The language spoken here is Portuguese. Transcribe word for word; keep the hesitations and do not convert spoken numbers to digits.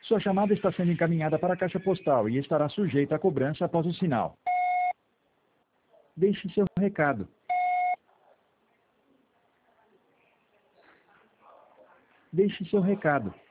Sua chamada está sendo encaminhada para a caixa postal e estará sujeita a cobrança após o sinal. Deixe seu recado. Deixe seu recado.